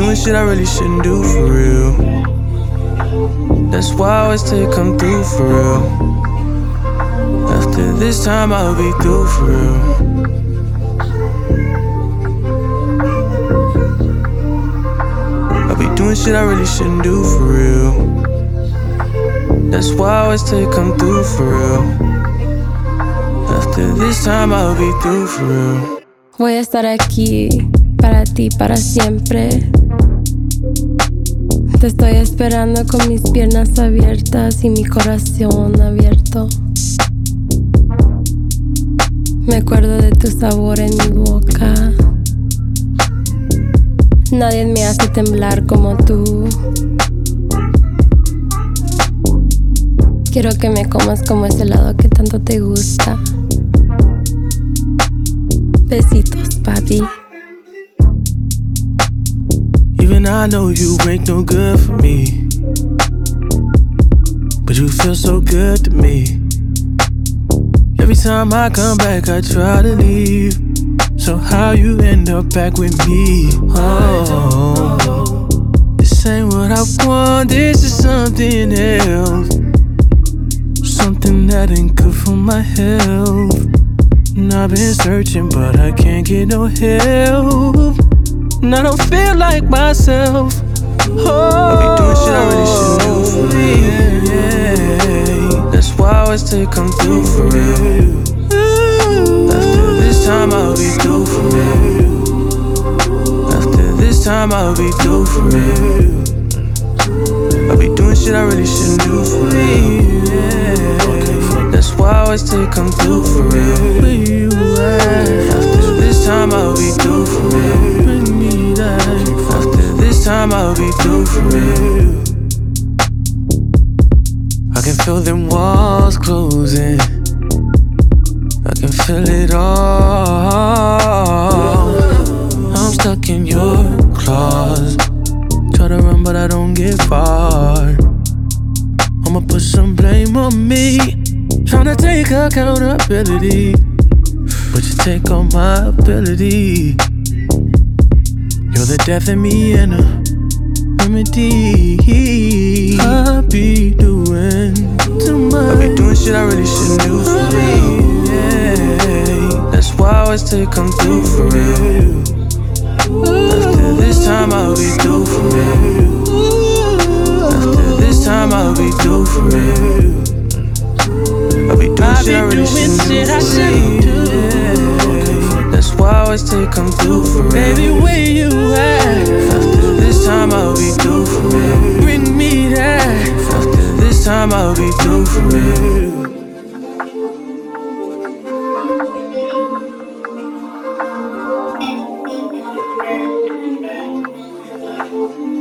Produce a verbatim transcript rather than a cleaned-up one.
doing shit I really shouldn't do for real. That's why I always say come through for real. After this time I'll be through for real. I'll be doing shit I really shouldn't do for real. That's why I always say come through for real. After this time I'll be through for real. Voy a estar aquí para ti, para siempre. Te estoy esperando con mis piernas abiertas y mi corazón abierto. Me acuerdo de tu sabor en mi boca. Nadie me hace temblar como tú. Quiero que me comas como ese helado que tanto te gusta. Besitos, papi. Even I know you ain't no good for me, but you feel so good to me. Every time I come back I try to leave. So how you end up back with me? Oh, this ain't what I want, this is something else. Something that ain't good for my health. And I've been searching but I can't get no help. And I don't feel like myself. Oh, I be doing shit I really shouldn't do for real. Yeah. That's why I always say come through for real. After this time I'll be through for real. After this time I'll be through for real. I be doing shit I really shouldn't do for real. Yeah. That's why I always say come through for real. Where you at? After this time I'll be through for real. Bring me that. After this time I'll be through for real. I can feel them walls closing. I can feel it all. I'm stuck in your claws. Try to run but I don't get far. I'ma put some blame on me, tryna take accountability, but you take all my ability. You're the death in me and a remedy. I be doing too much. I be doing shit I really shouldn't do for real. Yeah. That's why I always say come through for real. After this time I'll be through for real. After this time I'll be through for real. I'll be doing shit I really shouldn't do for real. That's why I always say come through for real. Baby, where you at? After this time I'll be through for real. Bring me that. After this time I'll be through for real. Thank you.